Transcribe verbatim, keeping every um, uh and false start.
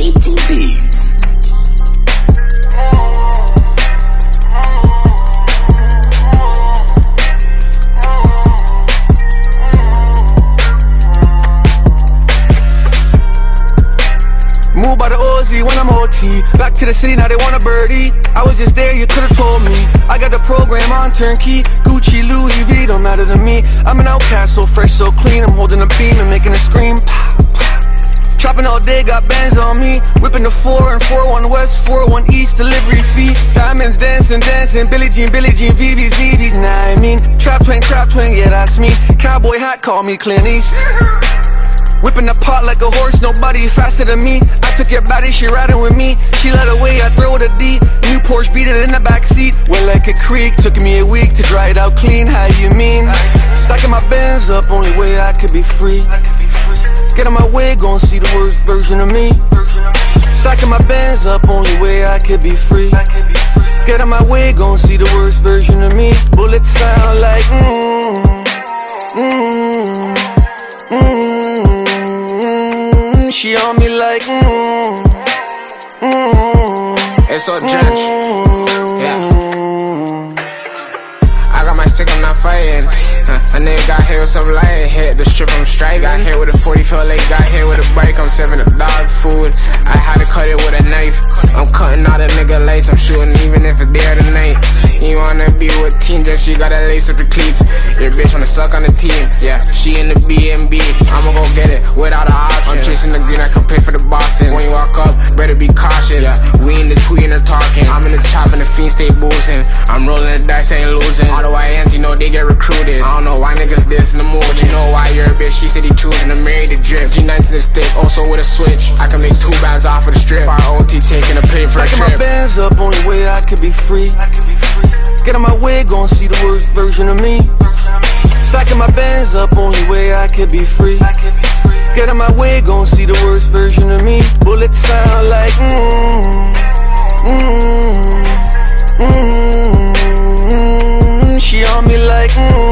Empty Beats. Moved by the Uzi when I'm O T. Back to the city, now they want a birdie. I was just there, you could've told me. I got the program on turnkey. Gucci, Louis V, don't matter to me. I'm an outcast, so fresh, so clean. I'm holding a beam and making a scream. Chopping all day, got bands on me. Whipping the four and four one west, four one east, delivery fee. Diamonds dancing, dancing. Billie Jean, Billie Jean, V V's, V V's. Nah, I mean, trap twin, trap twin, yeah, that's me. Cowboy hat, call me Clint East. Whipping the pot like a horse, nobody faster than me. I took your body, she riding with me. She led away, I throw it a D. New Porsche, beat it in the backseat. Went like a creek, took me a week to dry it out clean. How you mean? Stacking my Benz up, only way I could be free. Get on my way, gon' see the worst version of me. Stacking my Benz up, only way I could be free. Get on my way, gon' see the worst version of me. Bullets sound like mmm, mmm, mmm. She on me like mmm, mmm. It's so drench. Yeah. I got my stick, I'm not fighting. A nigga got hit with some light, hit the strip, I'm striking. Got hit with a forty, felt like got hit with a bike. I'm serving the dog food. I had to cut it with a knife. I'm cutting all the nigga lights. I'm shooting even if it's there tonight. You wanna be with team, just she gotta lace up the cleats. Your bitch wanna suck on the team. Yeah, she in the B and B. I'ma go get it without an option. I'm chasing the green, I can play for the Boston. When you walk up, better be cautious. Yeah, we in the tweeting or talking. I'm in the chop and the fiend stay boozing. I'm rolling the dice, ain't losing. All the Y Ns, you know they get recruited. I don't know why niggas this in the mood. You know why you're a bitch, she said he choosing to marry the drip. G nine to the stick, also with a switch. I can make two bands off of the strip. Our O T taking a pay for a trip. Stacking my Benz up, only way I could be free. Get on my way, gon' see the worst version of me. Stacking my Benz up, only way I could be free. Get on my way, gon' see the worst version of me. Bullets sound like mmm, mmm, mmm. She on me like mmm.